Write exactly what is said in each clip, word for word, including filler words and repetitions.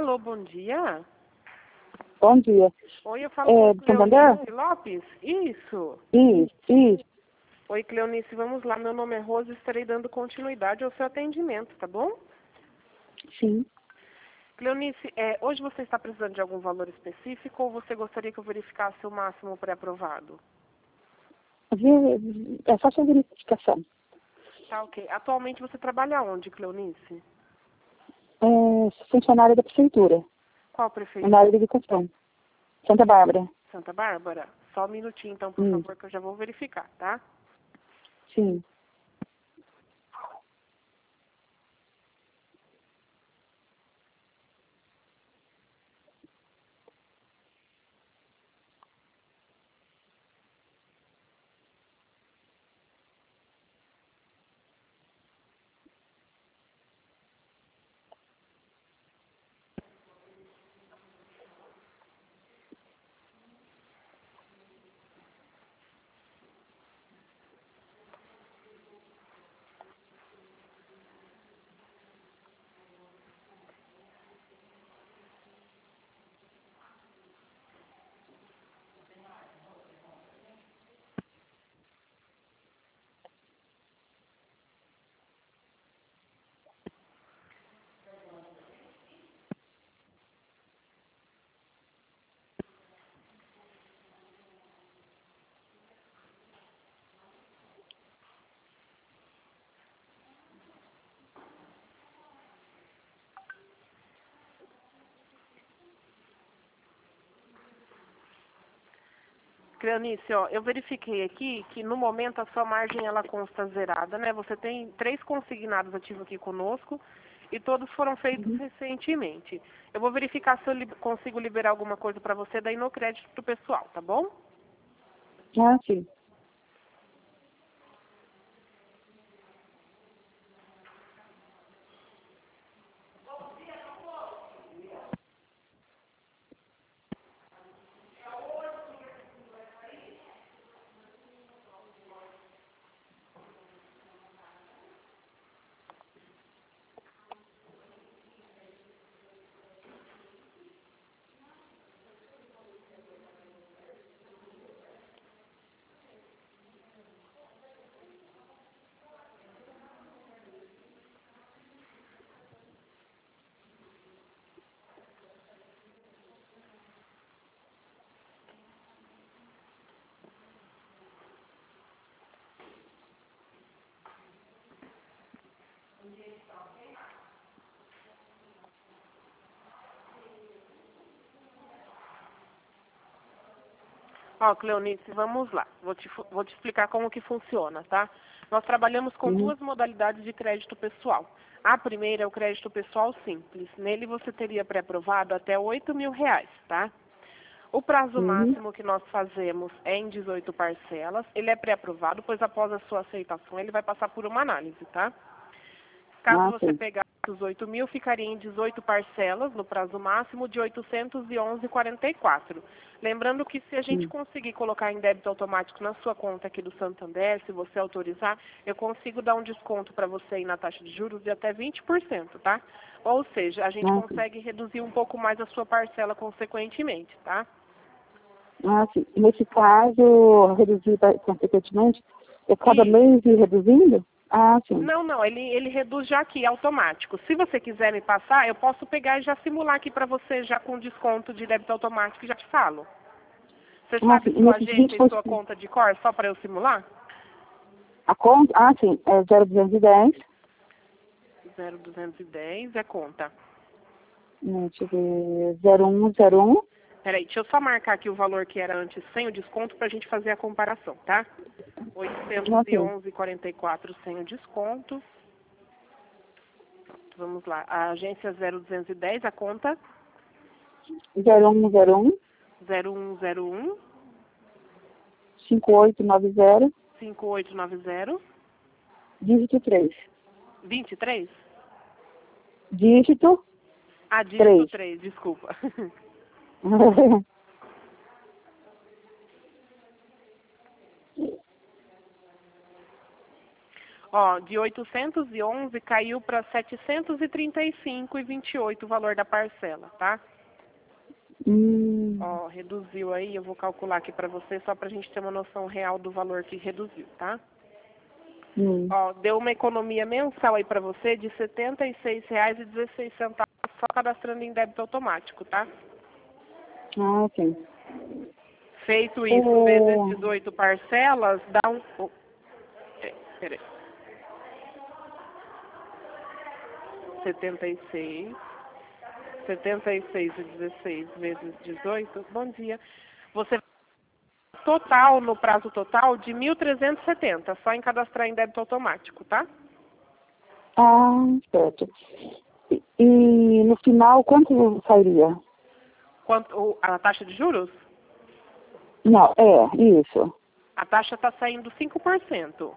Alô, bom dia. Bom dia. Oi, eu falo É, com Santander? Cleonice Lopes? Isso. Isso, isso. Oi, Cleonice, vamos lá. Meu nome é Rosa e estarei dando continuidade ao seu atendimento, tá bom? Sim. Cleonice, é, hoje você está precisando de algum valor específico ou você gostaria que eu verificasse o máximo pré-aprovado? Vê- É só sua verificação. Tá, ok. Atualmente você trabalha onde, Cleonice? É funcionária da prefeitura, Qual na prefeitura? área de educação. Santa Bárbara. Santa Bárbara? Só um minutinho, então, por Hum, favor, que eu já vou verificar, tá? sim. Cleonice, ó, eu verifiquei aqui que no momento a sua margem ela consta zerada, né? Você tem três consignados ativos aqui conosco e todos foram feitos Uhum. recentemente. Eu vou verificar se eu li- consigo liberar alguma coisa para você daí no crédito pro pessoal, tá bom? Ah, sim. Ó, Cleonice, vamos lá. Vou te, fu- vou te explicar como que funciona, tá? Nós trabalhamos com Uhum. duas modalidades de crédito pessoal. A primeira é o crédito pessoal simples. Nele você teria pré-aprovado até oito mil reais, tá? O prazo Uhum. máximo que nós fazemos é em dezoito parcelas. Ele é pré-aprovado, pois após a sua aceitação ele vai passar por uma análise, tá? Caso Ah, você sim. pegasse os oito mil, ficaria em dezoito parcelas, no prazo máximo de oitocentos e onze vírgula quarenta e quatro. Lembrando que se a gente Sim. conseguir colocar em débito automático na sua conta aqui do Santander, se você autorizar, eu consigo dar um desconto para você aí na taxa de juros de até vinte por cento, tá? Ou seja, a gente Ah, sim. consegue reduzir um pouco mais a sua parcela consequentemente, tá? Ah, sim. Nesse caso, reduzir ba- consequentemente, eu cada E mês ir reduzindo? Ah, sim. não, não, ele, ele reduz já aqui, automático. Se você quiser me passar, eu posso pegar e já simular aqui para você, já com desconto de débito automático, e já te falo. Você Ah, sim. sabe E sua nesses vinte agência e por sua cento, conta de cor, só para eu simular? a conta, ah, sim, é zero duzentos e dez, zero duzentos e dez é conta. né, deixa eu ver, zero um zero um, Peraí, deixa eu só marcar aqui o valor que era antes sem o desconto para a gente fazer a comparação, tá? oitocentos e ok, onze vírgula quarenta e quatro sem o desconto. Pronto, vamos lá. A agência zero duzentos e dez, a conta zero um zero um, zero um zero um cinco oito nove zero, cinco oito nove zero dígito três. vinte e três. Dígito Ah, dígito três. três, desculpa. Ó, de oitocentos e onze caiu para setecentos e trinta e cinco e vinte e oito o valor da parcela, tá? Hum. Ó, reduziu aí, eu vou calcular aqui para você só para a gente ter uma noção real do valor que reduziu, tá? Hum. Ó, deu uma economia mensal aí para você de setenta e seis reais e dezesseis centavos só cadastrando em débito automático, tá? Ah, sim. Feito isso Oh. vezes dezoito parcelas, dá um... Oh, é, peraí. setenta e seis. setenta e seis e dezesseis vezes dezoito. Bom dia. Você total, no prazo total, de mil trezentos e setenta, só em cadastrar em débito automático, tá? Ah, certo. E, e no final, quanto sairia? Quanto, o- a taxa de juros? Não, é, isso. A taxa está saindo cinco por cento.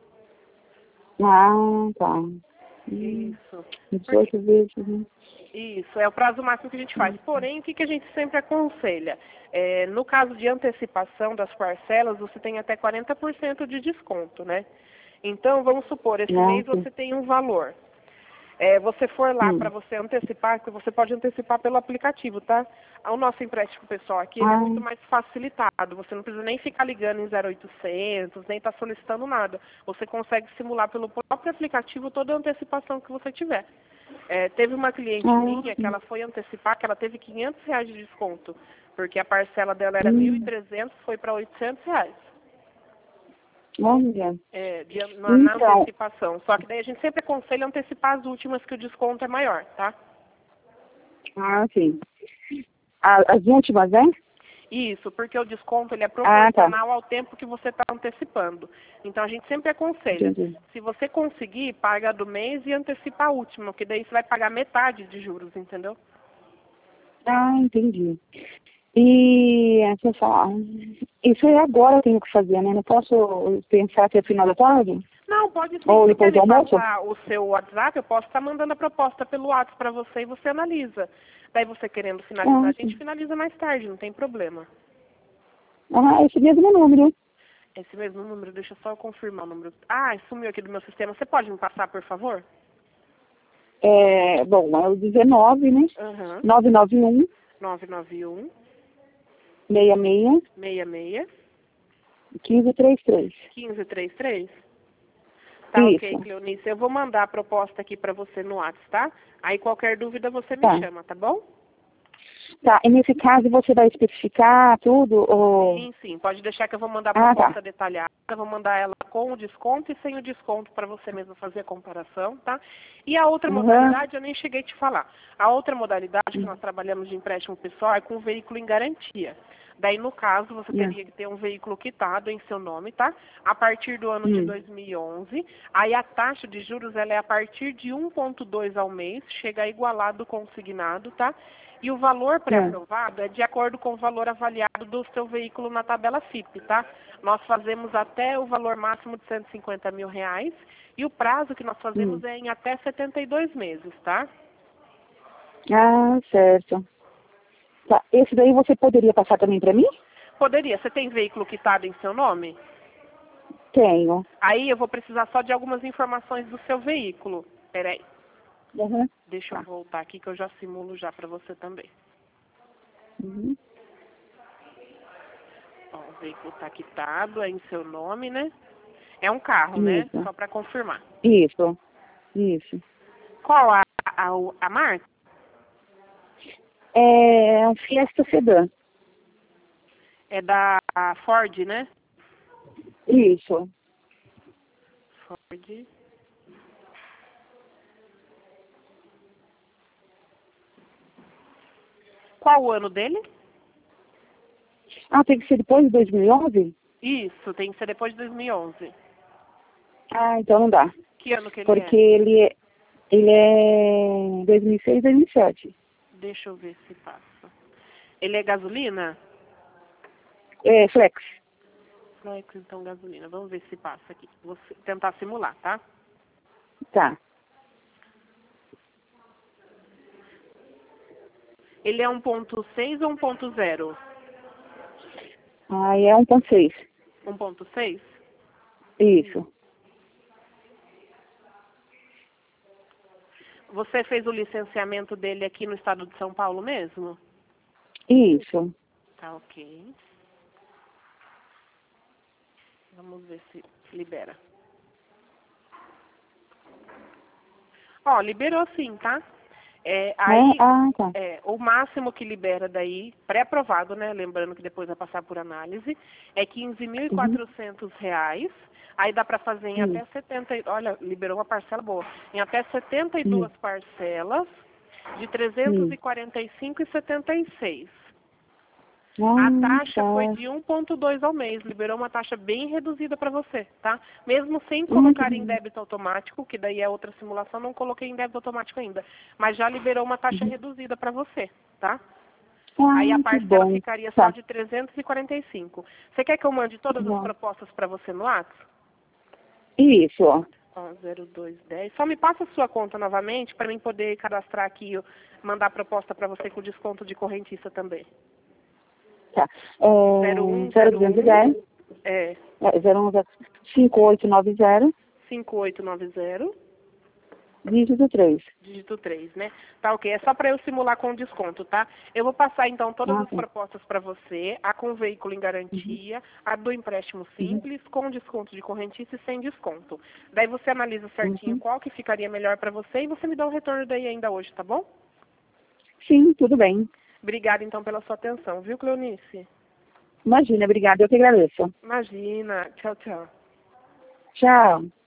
Ah, tá. Isso. dezoito vezes, né? Isso, é o prazo máximo que a gente faz. Porém, o que, que a gente sempre aconselha? É, no caso de antecipação das parcelas, você tem até quarenta por cento de desconto, né? Então, vamos supor, esse Nossa. mês você tem um valor. É, você for lá Hum. para você antecipar, que você pode antecipar pelo aplicativo, tá? O nosso empréstimo pessoal aqui ele é Ah. muito mais facilitado. Você não precisa nem ficar ligando em zero oitocentos, nem estar solicitando nada. Você consegue simular pelo próprio aplicativo toda a antecipação que você tiver. É, teve uma cliente Ah, minha que sim. ela foi antecipar, que ela teve quinhentos reais de desconto, porque a parcela dela era Hum. mil e trezentos, foi para oitocentos reais. Olha. É, de, na, na Então, antecipação. Só que daí a gente sempre aconselha antecipar as últimas, que o desconto é maior, tá? ah, sim. A- As últimas, né? Isso, porque o desconto ele é Ah, tá. proporcional ao tempo que você está antecipando. Então a gente sempre aconselha, Entendi. se você conseguir, paga a do mês e antecipa a última, que daí você vai pagar metade de juros, entendeu? Ah, entendi. E, deixa eu falar, isso aí agora eu tenho que fazer, né? Não posso pensar até o final da tarde? Não, pode sim. Ou Se você depois quer do me almoço? passar o seu WhatsApp, eu posso estar mandando a proposta pelo WhatsApp para você e você analisa. Daí você querendo finalizar, Ah, a gente sim. finaliza mais tarde, não tem problema. Ah, esse mesmo número. Esse mesmo número, deixa eu só confirmar o número. Ah, sumiu aqui do meu sistema. Você pode me passar, por favor? É, bom, é o dezenove, né? Aham. nove nove um, nove nove um, seis seis, seis seis, um cinco três três. um cinco três três. Tá ok, Isso. Cleonice. Eu vou mandar a proposta aqui para você no WhatsApp, tá? Aí qualquer dúvida você me Tá. chama, tá bom? Tá, e nesse caso você vai especificar tudo? Ou... Sim, sim. Pode deixar que eu vou mandar a Ah, proposta tá. detalhada. Eu vou mandar ela com o desconto e sem o desconto para você mesmo fazer a comparação, tá? E a outra Uhum. modalidade eu nem cheguei a te falar. A outra modalidade que nós trabalhamos de empréstimo pessoal é com o veículo em garantia. Daí, no caso, você Yeah. teria que ter um veículo quitado em seu nome, tá? A partir do ano de Hum. dois mil e onze. Aí a taxa de juros ela é a partir de um vírgula dois ao mês, chega a igualar do consignado, tá? E o valor pré-aprovado é de acordo com o valor avaliado do seu veículo na tabela F I P, tá? Nós fazemos até o valor máximo de cento e cinquenta mil reais e o prazo que nós fazemos Hum. é em até setenta e dois meses, tá? Ah, certo. Tá, esse daí você poderia passar também para mim? Poderia. Você tem veículo quitado em seu nome? Tenho. Aí eu vou precisar só de algumas informações do seu veículo. Peraí. Uhum. Deixa Tá. eu voltar aqui que eu já simulo já para você também. Uhum. Ó, o veículo está quitado, é em seu nome, né? É um carro, né? Isso. Só para confirmar. Isso. Isso. Qual a, a, a marca? É um Fiesta Sedã. É da Ford, né? Isso. Ford. Qual o ano dele? Ah, tem que ser depois de dois mil e onze? Isso, tem que ser depois de dois mil e onze. Ah, então não dá. Que ano que ele Porque é? ele é, ele é dois mil e seis, dois mil e sete. Deixa eu ver se passa. Ele é gasolina? É, Flex. Flex, então gasolina. Vamos ver se passa aqui. Vou tentar simular, tá? Tá. Ele é um ponto seis ou um ponto zero? Aí é um ponto seis. um ponto seis? Isso. Você fez o licenciamento dele aqui no estado de São Paulo mesmo? Isso. Tá, ok. Vamos ver se libera. Ó, liberou sim, tá? É, aí, É? Ah, tá. é, o máximo que libera daí, pré-aprovado, né? Lembrando que depois vai passar por análise, é quinze mil e quatrocentos reais. Aí dá para fazer em Uhum. até setenta, e- olha, liberou uma parcela boa, em até setenta e Uhum. duas parcelas de trezentos Uhum. e quarenta e cinco reais e setenta e seis centavos. A Ah, taxa foi tá. de um vírgula dois ao mês, liberou uma taxa bem reduzida para você, tá? Mesmo sem Ah, que colocar em bom. débito automático, que daí é outra simulação, não coloquei em débito automático ainda, mas já liberou uma taxa Uhum. reduzida para você, tá? Aí a Ah, que parcela bom. ficaria só Tá. de trezentos e quarenta e cinco. Você quer que eu mande todas as Bom. propostas para você no WhatsApp? Isso, ó. Ó, zero dois dez. Só me passa a sua conta novamente para mim poder cadastrar aqui e mandar a proposta para você com desconto de correntista também. Tá. Zero É, um zero zero duzentos e um dez, é é, zero um zero cinco oito nove zero, cinco oito nove zero. dígito três. Dígito três, né? Tá ok, é só para eu simular com desconto, tá? Eu vou passar então todas Ah, as tá. propostas para você, a com veículo em Uhum. garantia, a do empréstimo Uhum. simples, com desconto de correntista e sem desconto. Daí você analisa certinho Uhum. qual que ficaria melhor para você e você me dá um retorno daí ainda hoje, tá bom? Sim, tudo bem. Obrigada então pela sua atenção, viu, Cleonice? Imagina, obrigada. Eu que agradeço. Imagina. Tchau, tchau. Tchau.